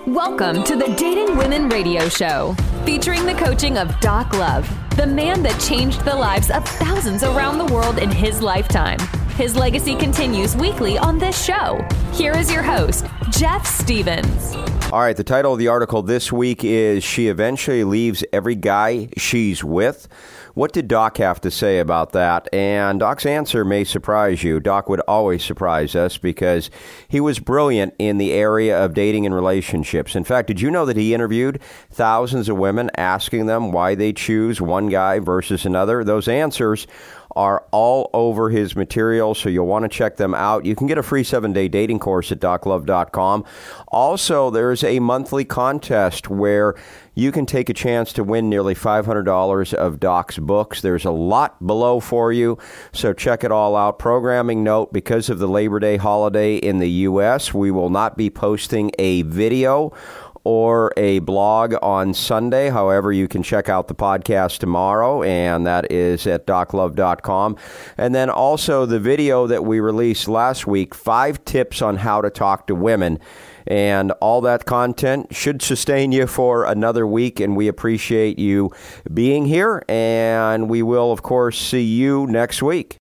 Welcome to the Dating Women Radio Show, featuring the coaching of Doc Love, the man that changed the lives of thousands around the world in his lifetime. His legacy continues weekly on this show. Here is your host, Jeff Stevens. All right, the title of the article this week is She Eventually Leaves Every Guy She's With. What did Doc have to say about that? And Doc's answer may surprise you. Doc would always surprise us because he was brilliant in the area of dating and relationships. In fact, did you know that he interviewed thousands of women asking them why they choose one guy versus another? Those answers are all over his material, so you'll want to check them out. You can get a free 7-day dating course at doclove.com. Also, there's a monthly contest where you can take a chance to win nearly $500 of Doc's books. There's a lot below for you, so check it all out. Programming note, because of the Labor Day holiday in the U.S., we will not be posting a video or a blog on Sunday. However, you can check out the podcast tomorrow, and that is at doclove.com. And then also the video that we released last week, 5 tips on how to talk to women. And all that content should sustain you for another week, and we appreciate you being here. And we will, of course, see you next week.